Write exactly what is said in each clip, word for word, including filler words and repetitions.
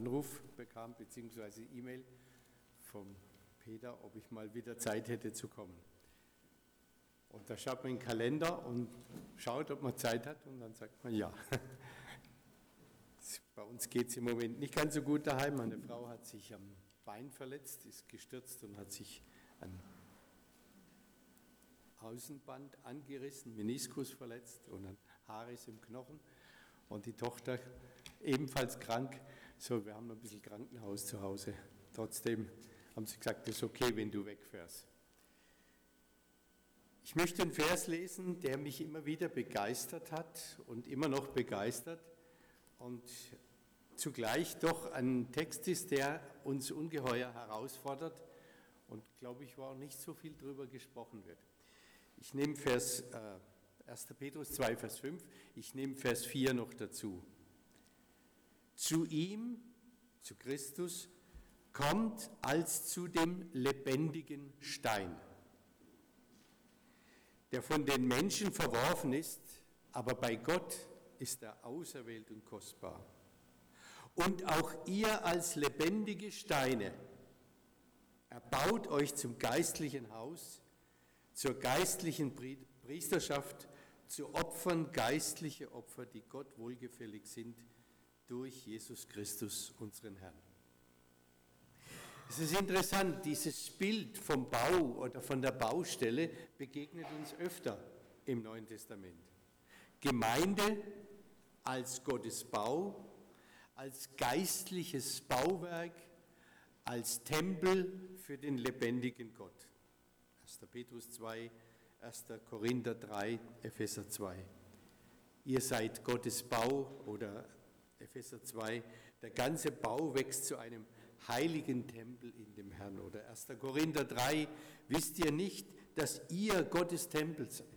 Anruf bekam, beziehungsweise E-Mail vom Peter, ob ich mal wieder Zeit hätte zu kommen. Und da schaut man in den Kalender und schaut, ob man Zeit hat, und dann sagt man ja. Bei uns geht es im Moment nicht ganz so gut daheim. Meine Frau hat sich am Bein verletzt, ist gestürzt und hat sich ein Außenband angerissen, Meniskus verletzt und ein Haarriss im Knochen. Und die Tochter ebenfalls krank. So, wir haben ein bisschen Krankenhaus zu Hause. Trotzdem haben sie gesagt, es ist okay, wenn du wegfährst. Ich möchte einen Vers lesen, der mich immer wieder begeistert hat und immer noch begeistert und zugleich doch ein Text ist, der uns ungeheuer herausfordert und, glaube ich, wo auch nicht so viel drüber gesprochen wird. Ich nehme Vers äh, erster Petrus zwei, Vers fünf, ich nehme Vers vier noch dazu. Zu ihm, zu Christus, kommt als zu dem lebendigen Stein, der von den Menschen verworfen ist, aber bei Gott ist er auserwählt und kostbar. Und auch ihr als lebendige Steine erbaut euch zum geistlichen Haus, zur geistlichen Priesterschaft, zu Opfern, geistliche Opfer, die Gott wohlgefällig sind, durch Jesus Christus, unseren Herrn. Es ist interessant, dieses Bild vom Bau oder von der Baustelle begegnet uns öfter im Neuen Testament. Gemeinde als Gottes Bau, als geistliches Bauwerk, als Tempel für den lebendigen Gott. erster Petrus zwei, erster Korinther drei, Epheser zwei. Ihr seid Gottes Bau, oder Epheser zwei, der ganze Bau wächst zu einem heiligen Tempel in dem Herrn. Oder erster Korinther drei, wisst ihr nicht, dass ihr Gottes Tempel seid?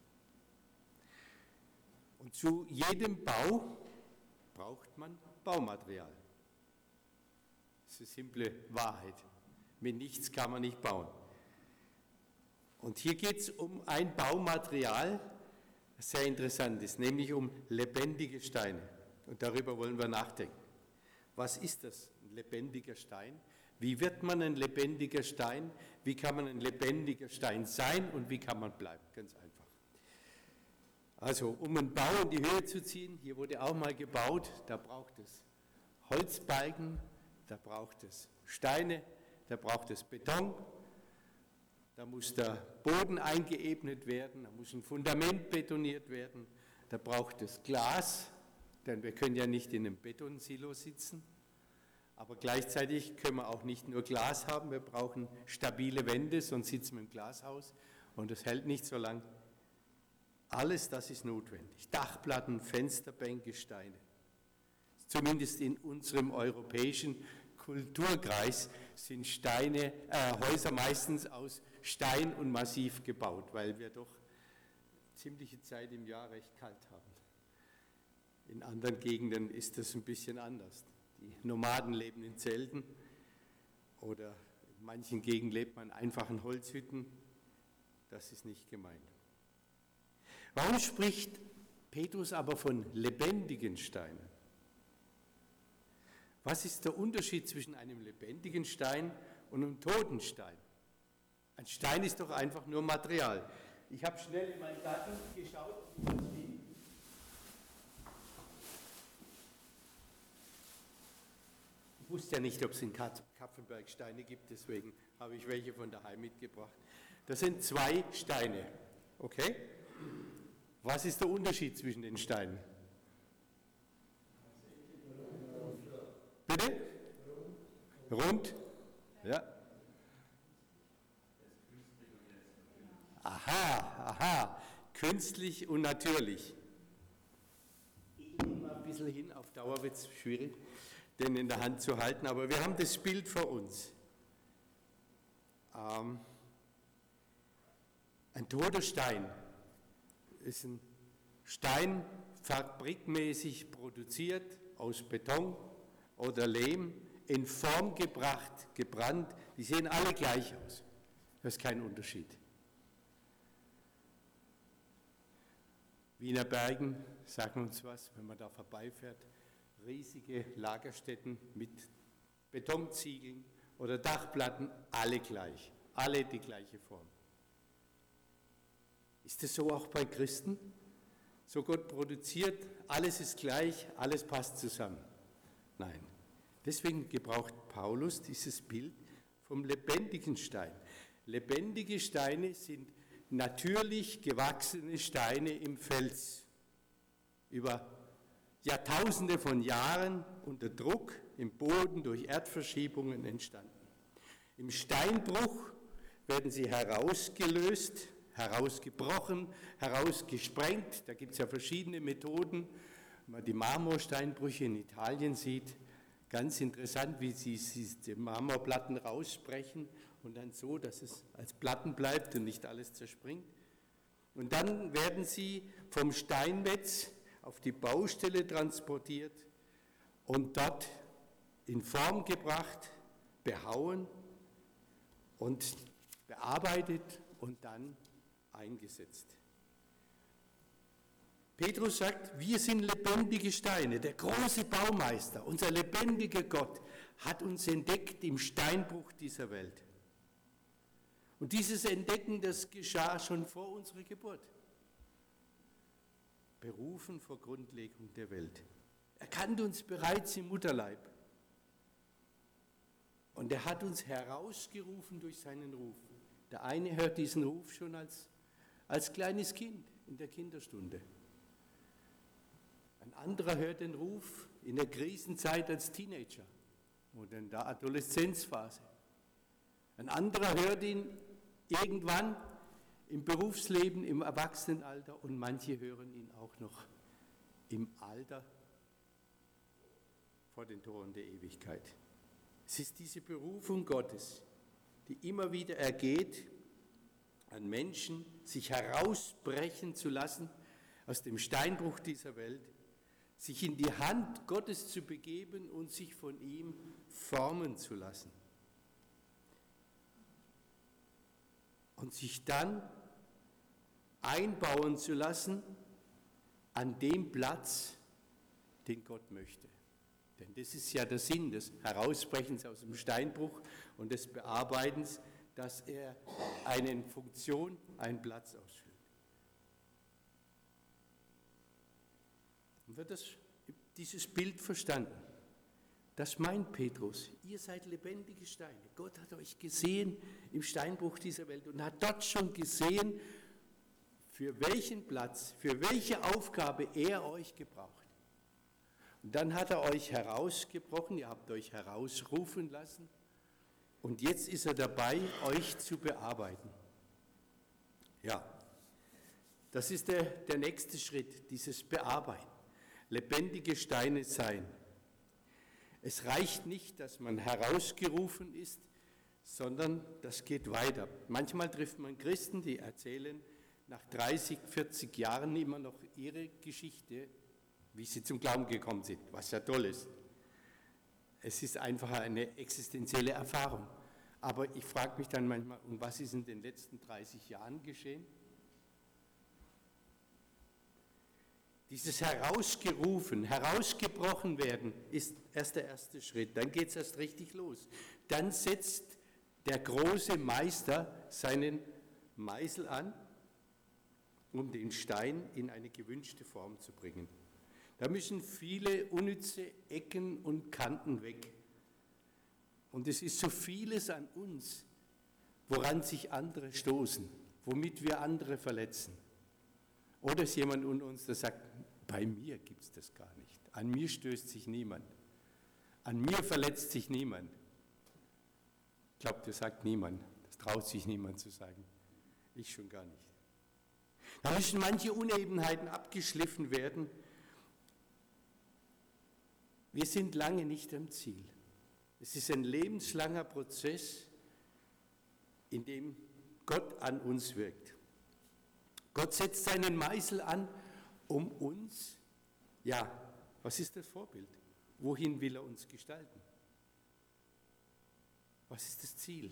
Und zu jedem Bau braucht man Baumaterial. Das ist eine simple Wahrheit. Mit nichts kann man nicht bauen. Und hier geht es um ein Baumaterial, das sehr interessant ist, nämlich um lebendige Steine. Und darüber wollen wir nachdenken. Was ist das, ein lebendiger Stein? Wie wird man ein lebendiger Stein? Wie kann man ein lebendiger Stein sein und wie kann man bleiben? Ganz einfach. Also, um einen Bau in die Höhe zu ziehen, hier wurde auch mal gebaut, da braucht es Holzbalken, da braucht es Steine, da braucht es Beton, da muss der Boden eingeebnet werden, da muss ein Fundament betoniert werden, da braucht es Glas, denn wir können ja nicht in einem Betonsilo sitzen, aber gleichzeitig können wir auch nicht nur Glas haben, wir brauchen stabile Wände, sonst sitzen wir im Glashaus und das hält nicht so lang. Alles das ist notwendig. Dachplatten, Fensterbänke, Steine. Zumindest in unserem europäischen Kulturkreis sind Steine, äh, Häuser meistens aus Stein und Massiv gebaut, weil wir doch ziemliche Zeit im Jahr recht kalt haben. In anderen Gegenden ist das ein bisschen anders. Die Nomaden leben in Zelten oder in manchen Gegenden lebt man in einfachen Holzhütten. Das ist nicht gemeint. Warum spricht Petrus aber von lebendigen Steinen? Was ist der Unterschied zwischen einem lebendigen Stein und einem toten Stein? Ein Stein ist doch einfach nur Material. Ich habe schnell in meinen Garten geschaut, wie das liegt. Ich wusste ja nicht, ob es in Kapfenberg Steine gibt, deswegen habe ich welche von daheim mitgebracht. Das sind zwei Steine, okay? Was ist der Unterschied zwischen den Steinen? Bitte? Rund? Ja. Aha, aha. Künstlich und natürlich. Ich nehme mal ein bisschen hin, auf Dauer wird es schwierig, den in der Hand zu halten, aber wir haben das Bild vor uns. Ähm, ein toter Stein ist ein Stein fabrikmäßig produziert aus Beton oder Lehm, in Form gebracht, gebrannt. Die sehen alle gleich aus. Das ist kein Unterschied. Wiener Bergen sagen uns was, wenn man da vorbeifährt. riesige Lagerstätten mit Betonziegeln oder Dachplatten, alle gleich, alle die gleiche Form. Ist es so auch bei Christen? So Gott produziert, alles ist gleich, alles passt zusammen. Nein. Deswegen gebraucht Paulus dieses Bild vom lebendigen Stein. Lebendige Steine sind natürlich gewachsene Steine im Fels. Über Jahrtausende von Jahren unter Druck im Boden durch Erdverschiebungen entstanden. Im Steinbruch werden sie herausgelöst, herausgebrochen, herausgesprengt. Da gibt es ja verschiedene Methoden. Wenn man die Marmorsteinbrüche in Italien sieht, ganz interessant, wie sie die Marmorplatten rausbrechen und dann so, dass es als Platten bleibt und nicht alles zerspringt. Und dann werden sie vom Steinmetz auf die Baustelle transportiert und dort in Form gebracht, behauen und bearbeitet und dann eingesetzt. Petrus sagt, wir sind lebendige Steine. Der große Baumeister, unser lebendiger Gott, hat uns entdeckt im Steinbruch dieser Welt. Und dieses Entdecken, das geschah schon vor unserer Geburt. Berufen vor Grundlegung der Welt. Er kannte uns bereits im Mutterleib. Und er hat uns herausgerufen durch seinen Ruf. Der eine hört diesen Ruf schon als, als kleines Kind in der Kinderstunde. Ein anderer hört den Ruf in der Krisenzeit als Teenager oder in der Adoleszenzphase. Ein anderer hört ihn irgendwann im Berufsleben, im Erwachsenenalter und manche hören ihn auch noch im Alter vor den Toren der Ewigkeit. Es ist diese Berufung Gottes, die immer wieder ergeht, an Menschen sich herausbrechen zu lassen aus dem Steinbruch dieser Welt, sich in die Hand Gottes zu begeben und sich von ihm formen zu lassen. Und sich dann einbauen zu lassen an dem Platz, den Gott möchte. Denn das ist ja der Sinn des Herausbrechens aus dem Steinbruch und des Bearbeitens, dass er eine Funktion, einen Platz ausfüllt. Und wird das, dieses Bild verstanden? Das meint Petrus. Ihr seid lebendige Steine. Gott hat euch gesehen im Steinbruch dieser Welt und hat dort schon gesehen, für welchen Platz, für welche Aufgabe er euch gebraucht. Und dann hat er euch herausgebrochen, ihr habt euch herausrufen lassen und jetzt ist er dabei, euch zu bearbeiten. Ja, das ist der, der nächste Schritt, dieses Bearbeiten. Lebendige Steine sein. Es reicht nicht, dass man herausgerufen ist, sondern das geht weiter. Manchmal trifft man Christen, die erzählen nach dreißig, vierzig Jahren immer noch ihre Geschichte, wie sie zum Glauben gekommen sind, was ja toll ist. Es ist einfach eine existenzielle Erfahrung. Aber ich frage mich dann manchmal, und was ist in den letzten dreißig Jahren geschehen? Dieses herausgerufen, herausgebrochen werden, ist erst der erste Schritt. Dann geht es erst richtig los. Dann setzt der große Meister seinen Meißel an, um den Stein in eine gewünschte Form zu bringen. Da müssen viele unnütze Ecken und Kanten weg. Und es ist so vieles an uns, woran sich andere stoßen, womit wir andere verletzen. Oder ist jemand unter uns, der sagt, bei mir gibt es das gar nicht. An mir stößt sich niemand. An mir verletzt sich niemand. Ich glaube, das sagt niemand. Das traut sich niemand zu sagen. Ich schon gar nicht. Da müssen manche Unebenheiten abgeschliffen werden. Wir sind lange nicht am Ziel. Es ist ein lebenslanger Prozess, in dem Gott an uns wirkt. Gott setzt seinen Meißel an, um uns, ja, was ist das Vorbild? Wohin will er uns gestalten? Was ist das Ziel?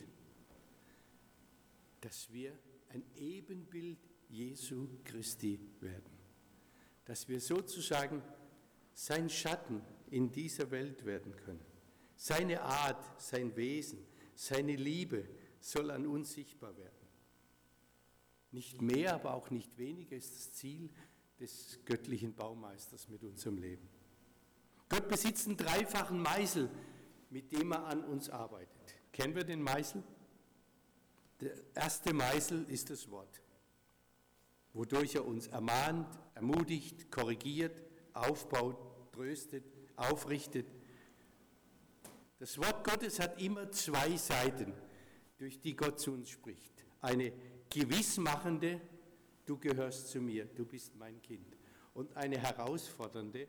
Dass wir ein Ebenbild Jesu Christi werden. Dass wir sozusagen sein Schatten in dieser Welt werden können. Seine Art, sein Wesen, seine Liebe soll an uns sichtbar werden. Nicht mehr, aber auch nicht weniger ist das Ziel des göttlichen Baumeisters mit unserem Leben. Gott besitzt einen dreifachen Meißel, mit dem er an uns arbeitet. Kennen wir den Meißel? Der erste Meißel ist das Wort, wodurch er uns ermahnt, ermutigt, korrigiert, aufbaut, tröstet, aufrichtet. Das Wort Gottes hat immer zwei Seiten, durch die Gott zu uns spricht. Eine gewissmachende, du gehörst zu mir, du bist mein Kind. Und eine herausfordernde,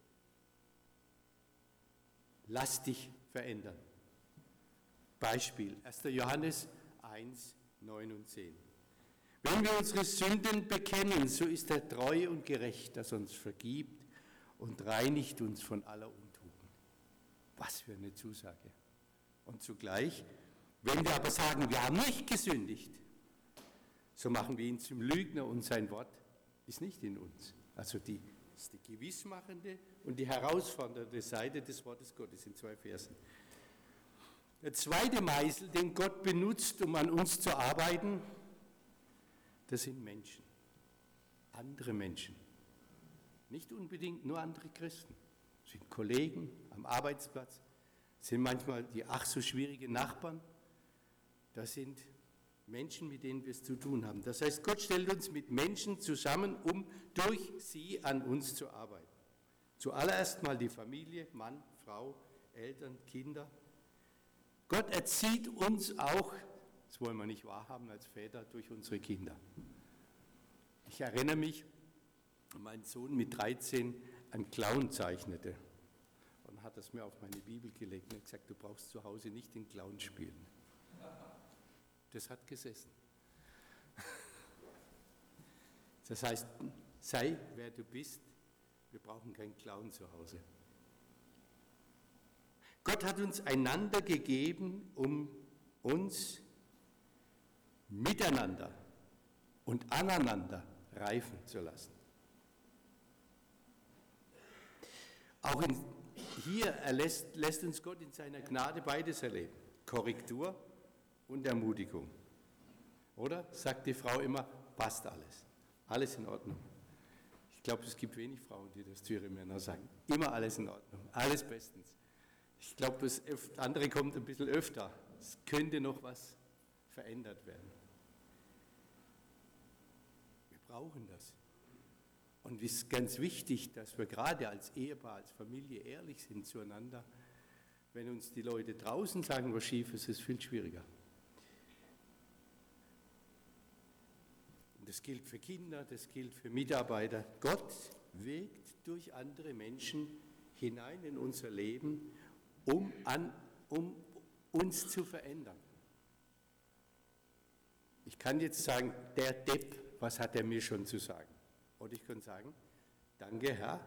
lass dich verändern. Beispiel, erster Johannes eins, neun und zehn. Wenn wir unsere Sünden bekennen, so ist er treu und gerecht, dass er uns vergibt und reinigt uns von aller Untugend. Was für eine Zusage. Und zugleich, wenn wir aber sagen, wir haben nicht gesündigt, so machen wir ihn zum Lügner und sein Wort ist nicht in uns. Also die ist die gewissmachende und die herausfordernde Seite des Wortes Gottes in zwei Versen. Der zweite Meißel, den Gott benutzt, um an uns zu arbeiten, das sind Menschen, andere Menschen. Nicht unbedingt nur andere Christen. Das sind Kollegen am Arbeitsplatz, das sind manchmal die ach so schwierigen Nachbarn. Das sind Menschen, mit denen wir es zu tun haben. Das heißt, Gott stellt uns mit Menschen zusammen, um durch sie an uns zu arbeiten. Zuallererst mal die Familie, Mann, Frau, Eltern, Kinder. Gott erzieht uns auch, das wollen wir nicht wahrhaben als Väter, durch unsere Kinder. Ich erinnere mich, mein Sohn mit dreizehn einen Clown zeichnete und hat das mir auf meine Bibel gelegt und gesagt, du brauchst zu Hause nicht den Clown spielen. Das hat gesessen. Das heißt, sei wer du bist, wir brauchen keinen Clown zu Hause. Gott hat uns einander gegeben, um uns miteinander und aneinander reifen zu lassen. Auch in, hier erlässt, lässt uns Gott in seiner Gnade beides erleben. Korrektur und Ermutigung. Oder? Sagt die Frau immer, passt alles. Alles in Ordnung. Ich glaube, es gibt wenig Frauen, die das zu ihren Männern sagen. Immer alles in Ordnung. Alles bestens. Ich glaube, das andere kommt ein bisschen öfter. Es könnte noch was verändert werden. Wir brauchen das. Und es ist ganz wichtig, dass wir gerade als Ehepaar, als Familie ehrlich sind zueinander. Wenn uns die Leute draußen sagen, was schief ist, ist es viel schwieriger. Und das gilt für Kinder, das gilt für Mitarbeiter. Gott wirkt durch andere Menschen hinein in unser Leben, um, an, um uns zu verändern. Ich kann jetzt sagen, der Depp, was hat er mir schon zu sagen? Oder ich kann sagen, danke Herr,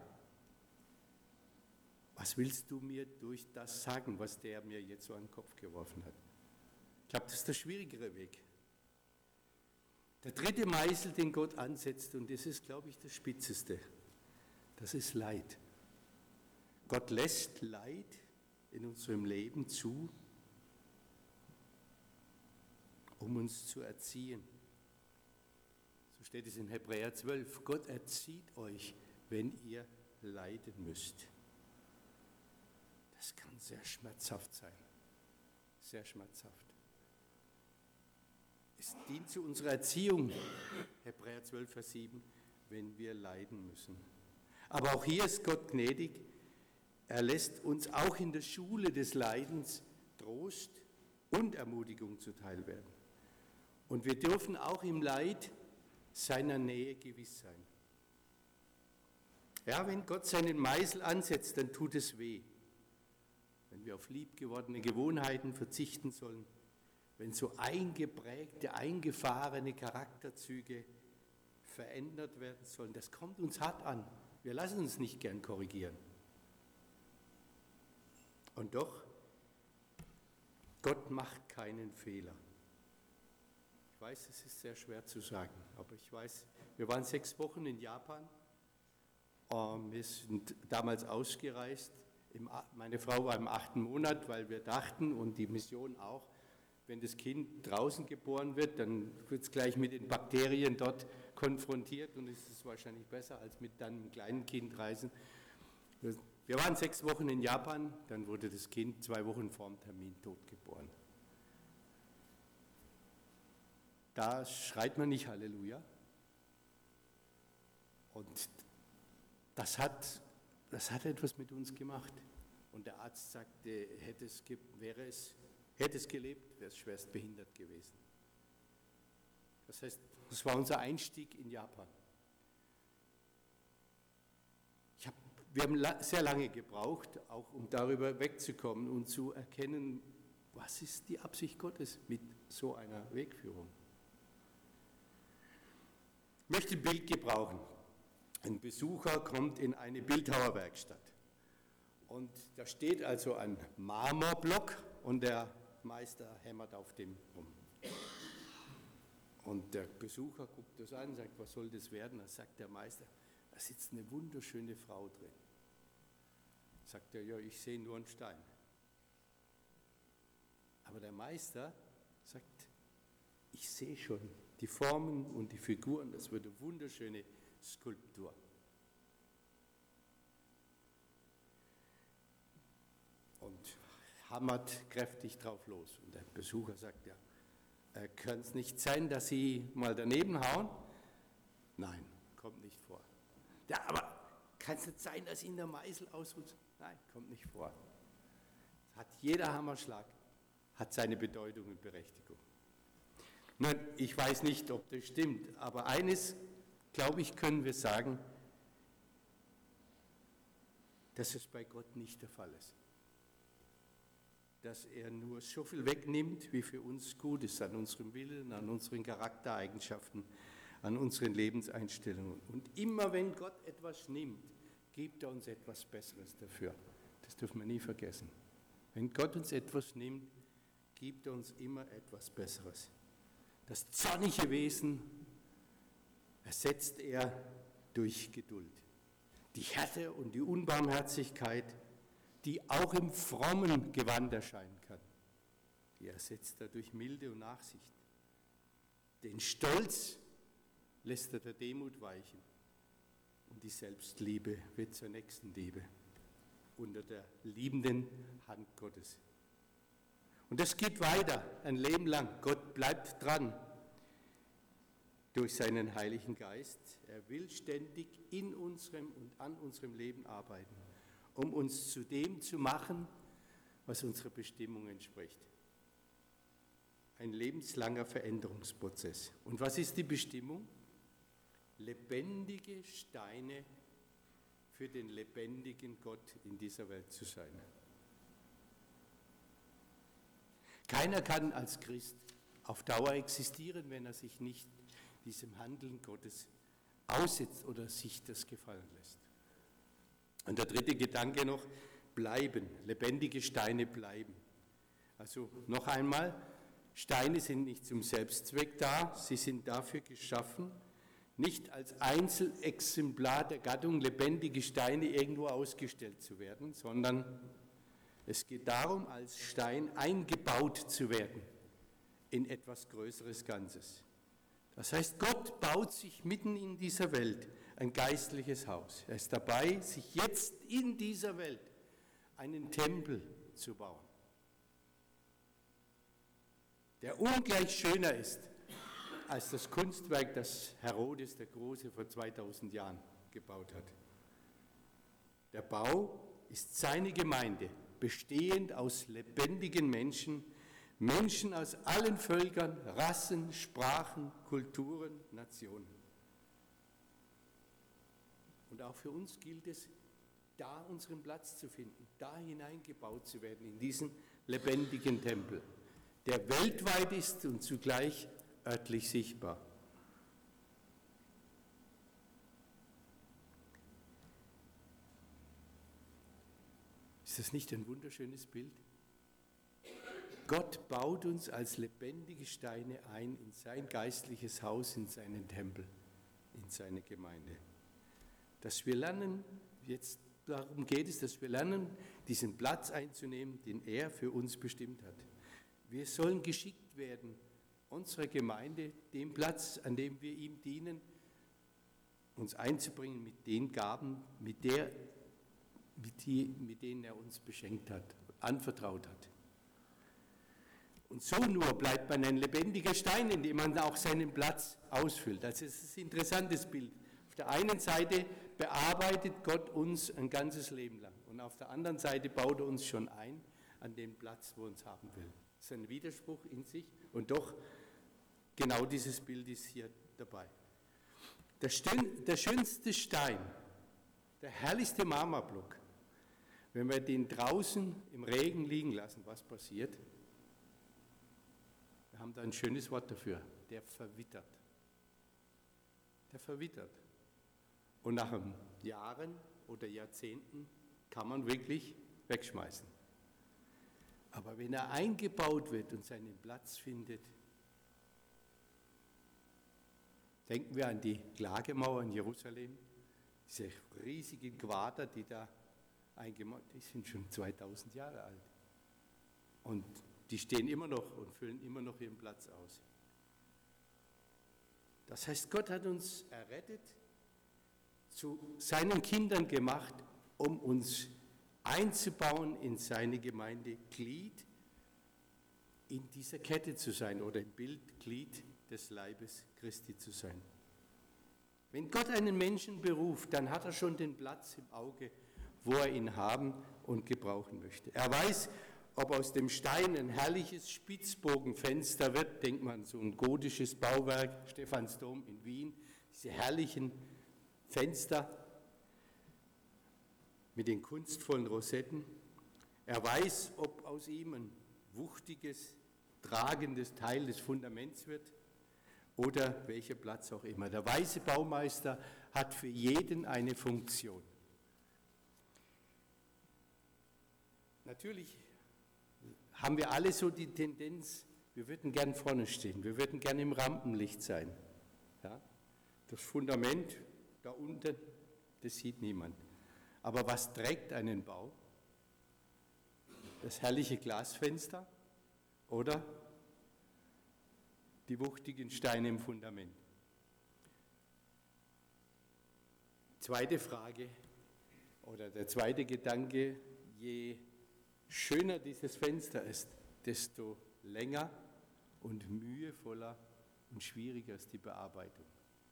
was willst du mir durch das sagen, was der mir jetzt so an den Kopf geworfen hat? Ich glaube, das ist der schwierigere Weg. Der dritte Meißel, den Gott ansetzt, und das ist, glaube ich, das Spitzeste, das ist Leid. Gott lässt Leid in unserem Leben zu, um uns zu erziehen. So steht es in Hebräer zwölf. Gott erzieht euch, wenn ihr leiden müsst. Das kann sehr schmerzhaft sein. Sehr schmerzhaft. Es dient zu unserer Erziehung, Hebräer zwölf, Vers sieben, wenn wir leiden müssen. Aber auch hier ist Gott gnädig. Er lässt uns auch in der Schule des Leidens Trost und Ermutigung zuteil werden. Und wir dürfen auch im Leid seiner Nähe gewiss sein. Ja, wenn Gott seinen Meißel ansetzt, dann tut es weh. Wenn wir auf liebgewordene Gewohnheiten verzichten sollen, wenn so eingeprägte, eingefahrene Charakterzüge verändert werden sollen, das kommt uns hart an. Wir lassen uns nicht gern korrigieren. Und doch, Gott macht keinen Fehler. Ich weiß, es ist sehr schwer zu sagen, aber ich weiß, wir waren sechs Wochen in Japan, wir sind damals ausgereist Im, meine Frau war im achten Monat, weil wir dachten, und die Mission auch, wenn das Kind draußen geboren wird, dann wird es gleich mit den Bakterien dort konfrontiert und es ist wahrscheinlich besser, als mit dann einem kleinen Kind reisen. Wir waren sechs Wochen in Japan, dann wurde das Kind zwei Wochen vor dem Termin tot geboren. Da schreit man nicht Halleluja. Und das hat, das hat etwas mit uns gemacht. Und der Arzt sagte, hätte es, wäre es, hätte es gelebt, wäre es schwerst behindert gewesen. Das heißt, das war unser Einstieg in Japan. Ich hab, wir haben la- sehr lange gebraucht, auch um darüber wegzukommen und zu erkennen, was ist die Absicht Gottes mit so einer Wegführung. Ich möchte ein Bild gebrauchen. Ein Besucher kommt in eine Bildhauerwerkstatt und da steht also ein Marmorblock und der Meister hämmert auf dem rum. Und der Besucher guckt das an und sagt, was soll das werden? Dann sagt der Meister, da sitzt eine wunderschöne Frau drin. Sagt er, ja, ich sehe nur einen Stein. Aber der Meister sagt, ich sehe schon die Formen und die Figuren, das wird eine wunderschöne Skulptur. Und hammert kräftig drauf los. Und der Besucher sagt, ja, äh, kann es nicht sein, dass Sie mal daneben hauen? Nein, kommt nicht vor. Ja, aber kann es nicht sein, dass Ihnen der Meißel ausrutscht? Nein, kommt nicht vor. Hat jeder Hammerschlag, hat seine Bedeutung und Berechtigung. Nun, ich weiß nicht, ob das stimmt, aber eines, glaube ich, können wir sagen, dass es bei Gott nicht der Fall ist. Dass er nur so viel wegnimmt, wie für uns gut ist, an unserem Willen, an unseren Charaktereigenschaften, an unseren Lebenseinstellungen. Und immer wenn Gott etwas nimmt, gibt er uns etwas Besseres dafür. Das dürfen wir nie vergessen. Wenn Gott uns etwas nimmt, gibt er uns immer etwas Besseres. Das zornige Wesen ersetzt er durch Geduld. Die Härte und die Unbarmherzigkeit, die auch im frommen Gewand erscheinen kann, die ersetzt er durch Milde und Nachsicht. Den Stolz lässt er der Demut weichen und die Selbstliebe wird zur Nächstenliebe unter der liebenden Hand Gottes. Und das geht weiter, ein Leben lang. Gott bleibt dran durch seinen Heiligen Geist. Er will ständig in unserem und an unserem Leben arbeiten, um uns zu dem zu machen, was unserer Bestimmung entspricht. Ein lebenslanger Veränderungsprozess. Und was ist die Bestimmung? Lebendige Steine für den lebendigen Gott in dieser Welt zu sein. Keiner kann als Christ auf Dauer existieren, wenn er sich nicht diesem Handeln Gottes aussetzt oder sich das gefallen lässt. Und der dritte Gedanke noch, bleiben, lebendige Steine bleiben. Also noch einmal, Steine sind nicht zum Selbstzweck da, sie sind dafür geschaffen, nicht als Einzelexemplar der Gattung lebendige Steine irgendwo ausgestellt zu werden, sondern es geht darum, als Stein eingebaut zu werden in etwas Größeres Ganzes. Das heißt, Gott baut sich mitten in dieser Welt ein geistliches Haus. Er ist dabei, sich jetzt in dieser Welt einen Tempel zu bauen, der ungleich schöner ist als das Kunstwerk, das Herodes der Große vor zweitausend Jahren gebaut hat. Der Bau ist seine Gemeinde, bestehend aus lebendigen Menschen, Menschen aus allen Völkern, Rassen, Sprachen, Kulturen, Nationen. Und auch für uns gilt es, da unseren Platz zu finden, da hineingebaut zu werden, in diesen lebendigen Tempel, der weltweit ist und zugleich örtlich sichtbar. Ist das nicht ein wunderschönes Bild? Gott baut uns als lebendige Steine ein in sein geistliches Haus, in seinen Tempel, in seine Gemeinde. Dass wir lernen, jetzt darum geht es, dass wir lernen, diesen Platz einzunehmen, den er für uns bestimmt hat. Wir sollen geschickt werden, unsere Gemeinde, den Platz, an dem wir ihm dienen, uns einzubringen mit den Gaben, mit, der, mit, die, mit denen er uns beschenkt hat, anvertraut hat. Und so nur bleibt man ein lebendiger Stein, in dem man auch seinen Platz ausfüllt. Also es ist ein interessantes Bild. Auf der einen Seite bearbeitet Gott uns ein ganzes Leben lang und auf der anderen Seite baut er uns schon ein an den Platz, wo er uns haben will. Das ist ein Widerspruch in sich und doch genau dieses Bild ist hier dabei. Der, Stin- der schönste Stein, der herrlichste Marmorblock, wenn wir den draußen im Regen liegen lassen, was passiert? Wir haben da ein schönes Wort dafür, der verwittert. Der verwittert. Und nach Jahren oder Jahrzehnten kann man wirklich wegschmeißen. Aber wenn er eingebaut wird und seinen Platz findet, denken wir an die Klagemauer in Jerusalem, diese riesigen Quader, die da eingemauert sind, die sind schon zweitausend Jahre alt. Und die stehen immer noch und füllen immer noch ihren Platz aus. Das heißt, Gott hat uns errettet, zu seinen Kindern gemacht, um uns einzubauen in seine Gemeinde, Glied in dieser Kette zu sein oder im Bild Glied des Leibes Christi zu sein. Wenn Gott einen Menschen beruft, dann hat er schon den Platz im Auge, wo er ihn haben und gebrauchen möchte. Er weiß, ob aus dem Stein ein herrliches Spitzbogenfenster wird, denkt man, so ein gotisches Bauwerk, Stephansdom in Wien, diese herrlichen Fenster mit den kunstvollen Rosetten. Er weiß, ob aus ihm ein wuchtiges, tragendes Teil des Fundaments wird oder welcher Platz auch immer. Der weise Baumeister hat für jeden eine Funktion. Natürlich haben wir alle so die Tendenz, wir würden gern vorne stehen, wir würden gern im Rampenlicht sein. Ja? Das Fundament da unten, das sieht niemand. Aber was trägt einen Bau? Das herrliche Glasfenster oder die wuchtigen Steine im Fundament? Zweite Frage oder der zweite Gedanke, je schöner dieses Fenster ist, desto länger und mühevoller und schwieriger ist die Bearbeitung.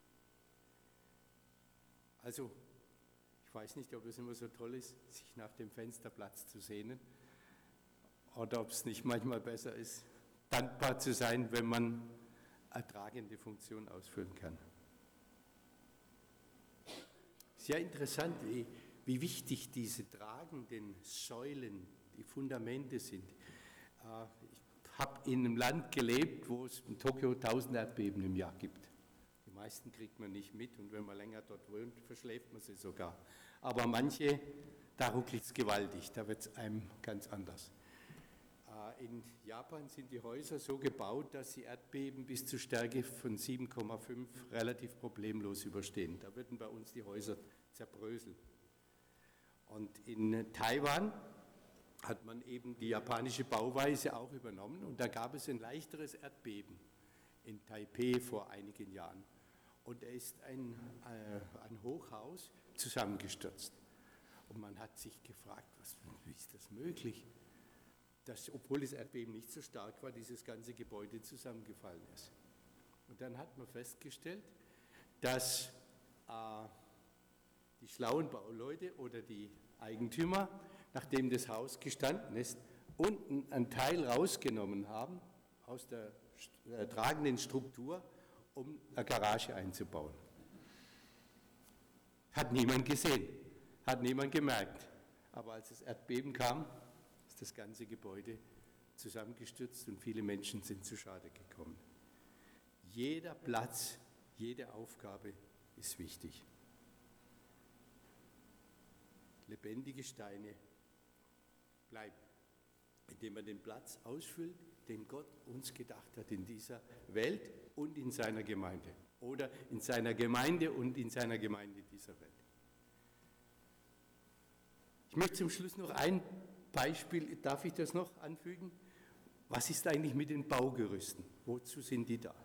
Also, ich weiß nicht, ob es immer so toll ist, sich nach dem Fensterplatz zu sehnen oder ob es nicht manchmal besser ist, dankbar zu sein, wenn man eine tragende Funktion ausfüllen kann. Sehr interessant, wie, wie wichtig diese tragenden Säulen, die Fundamente sind. Ich habe in einem Land gelebt, wo es in Tokio tausend Erdbeben im Jahr gibt. Die meisten kriegt man nicht mit und wenn man länger dort wohnt, verschläft man sie sogar. Aber manche, da ruckelt es gewaltig, da wird es einem ganz anders. In Japan sind die Häuser so gebaut, dass sie Erdbeben bis zur Stärke von sieben Komma fünf relativ problemlos überstehen. Da würden bei uns die Häuser zerbröseln. Und in Taiwan hat man eben die japanische Bauweise auch übernommen und da gab es ein leichteres Erdbeben in Taipei vor einigen Jahren. Und da ist ein, äh, ein Hochhaus zusammengestürzt. Und man hat sich gefragt, was, wie ist das möglich, dass, obwohl das Erdbeben nicht so stark war, dieses ganze Gebäude zusammengefallen ist. Und dann hat man festgestellt, dass äh, die schlauen Bauleute oder die Eigentümer, nachdem das Haus gestanden ist, unten einen Teil rausgenommen haben aus der äh, tragenden Struktur, um eine Garage einzubauen. Hat niemand gesehen, hat niemand gemerkt. Aber als das Erdbeben kam, ist das ganze Gebäude zusammengestürzt und viele Menschen sind zu Schade gekommen. Jeder Platz, jede Aufgabe ist wichtig. Lebendige Steine bleiben, indem man den Platz ausfüllt, den Gott uns gedacht hat in dieser Welt und in seiner Gemeinde. Oder in seiner Gemeinde und in seiner Gemeinde dieser Welt. möchte zum Schluss noch ein Beispiel, darf ich das noch anfügen? Was ist eigentlich mit den Baugerüsten? Wozu sind die da?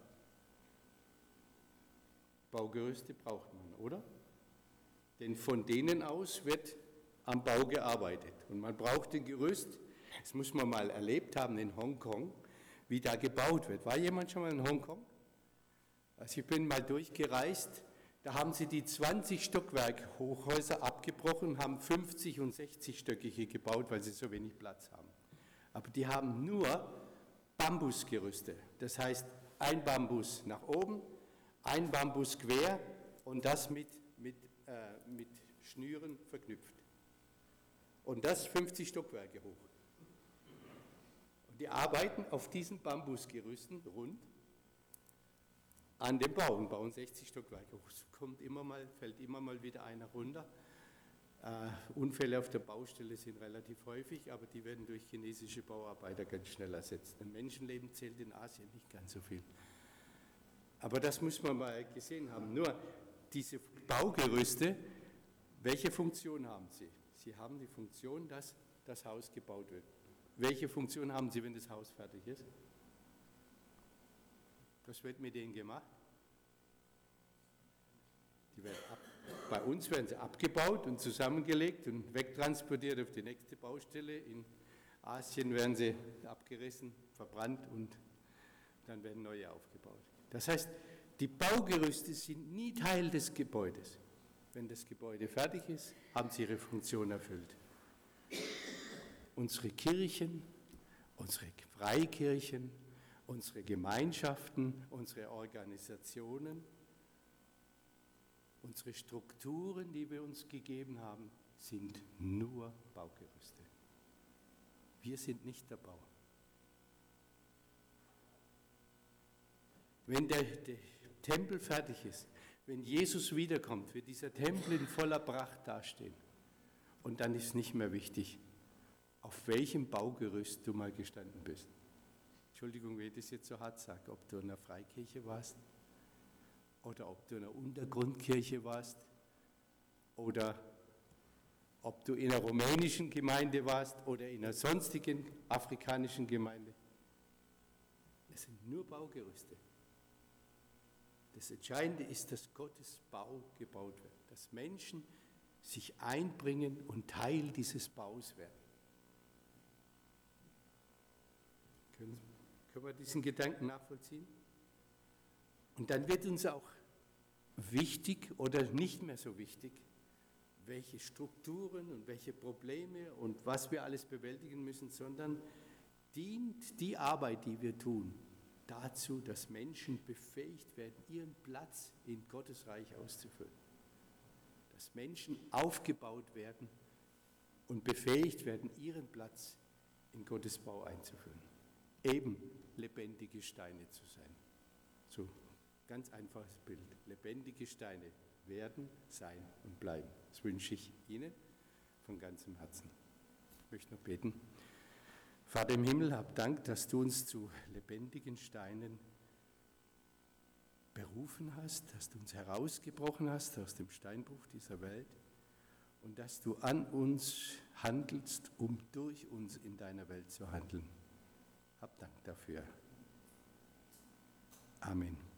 Baugerüste braucht man, oder? Denn von denen aus wird am Bau gearbeitet. Und man braucht ein Gerüst, das muss man mal erlebt haben in Hongkong, wie da gebaut wird. War jemand schon mal in Hongkong? Also ich bin mal durchgereist, da haben sie die zwanzig Stockwerk Hochhäuser abgebrochen, haben fünfzig- und sechzigstöckige gebaut, weil sie so wenig Platz haben. Aber die haben nur Bambusgerüste. Das heißt, ein Bambus nach oben, ein Bambus quer und das mit, mit, äh, mit Schnüren verknüpft. Und das fünfzig Stockwerke hoch. Und die arbeiten auf diesen Bambusgerüsten rund an dem Bau und bauen sechzig Stockwerke hoch. Es kommt immer mal, fällt immer mal wieder einer runter. Uh, Unfälle auf der Baustelle sind relativ häufig, aber die werden durch chinesische Bauarbeiter ganz schnell ersetzt. Ein Menschenleben zählt in Asien nicht ganz so viel. Aber das muss man mal gesehen haben. Nur diese Baugerüste, welche Funktion haben sie? Sie haben die Funktion, dass das Haus gebaut wird. Welche Funktion haben sie, wenn das Haus fertig ist? Was wird mit denen gemacht? Die werden ab, bei uns werden sie abgebaut und zusammengelegt und wegtransportiert auf die nächste Baustelle. In Asien werden sie abgerissen, verbrannt und dann werden neue aufgebaut. Das heißt, die Baugerüste sind nie Teil des Gebäudes. Wenn das Gebäude fertig ist, haben sie ihre Funktion erfüllt. Unsere Kirchen, unsere Freikirchen, unsere Gemeinschaften, unsere Organisationen, unsere Strukturen, die wir uns gegeben haben, sind nur Baugerüste. Wir sind nicht der Bau. Wenn der, der Tempel fertig ist, wenn Jesus wiederkommt, wird dieser Tempel in voller Pracht dastehen. Und dann ist nicht mehr wichtig, auf welchem Baugerüst du mal gestanden bist. Entschuldigung, wenn ich das jetzt so hart sage, ob du in einer Freikirche warst, oder ob du in einer Untergrundkirche warst oder ob du in einer rumänischen Gemeinde warst oder in einer sonstigen afrikanischen Gemeinde. Es sind nur Baugerüste. Das Entscheidende ist, dass Gottes Bau gebaut wird, dass Menschen sich einbringen und Teil dieses Baus werden. Können, können wir diesen Gedanken nachvollziehen? Und dann wird uns auch wichtig oder nicht mehr so wichtig, welche Strukturen und welche Probleme und was wir alles bewältigen müssen, sondern dient die Arbeit, die wir tun, dazu, dass Menschen befähigt werden, ihren Platz in Gottes Reich auszufüllen. Dass Menschen aufgebaut werden und befähigt werden, ihren Platz in Gottes Bau einzufüllen. Eben lebendige Steine zu sein. So. Ganz einfaches Bild. Lebendige Steine werden, sein und bleiben. Das wünsche ich Ihnen von ganzem Herzen. Ich möchte noch beten. Vater im Himmel, hab Dank, dass du uns zu lebendigen Steinen berufen hast, dass du uns herausgebrochen hast aus dem Steinbruch dieser Welt und dass du an uns handelst, um durch uns in deiner Welt zu handeln. Hab Dank dafür. Amen.